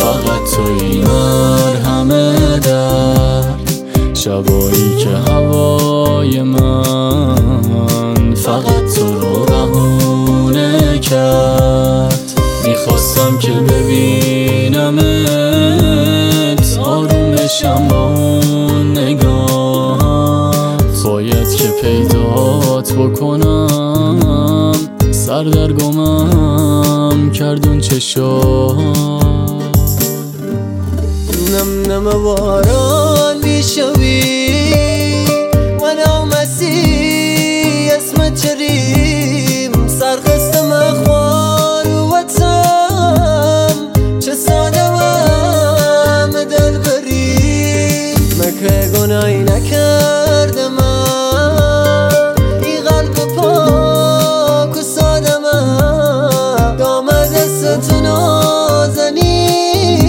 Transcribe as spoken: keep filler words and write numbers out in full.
فقط توی مرهم درد. شبایی که هوای من فقط تو رو بهونه کرد. میخواستم که ببینمت آروم بشم با اون نگاهت. باید که پیدات بکنم، سردرگمم کردون چشات. نم نم باران میشوی